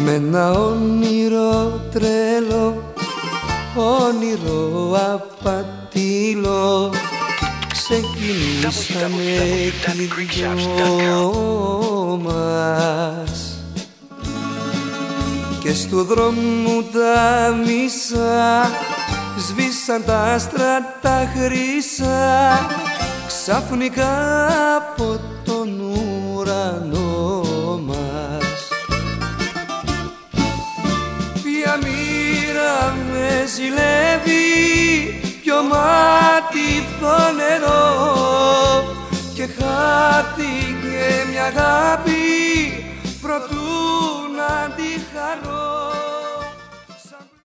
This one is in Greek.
Με ένα όνειρο τρελό, όνειρο απατήλο, ξεκινήσαμε κι οι δυο μας. Και στου δρόμου τα μισά σβήσαν τα άστρα τα χρυσά, ξαφνικά από τον ουρανό μας. Ποια μοίρα με ζηλεύει, ποιο μάτι το νερό, και χάθηκε μια αγάπη προτού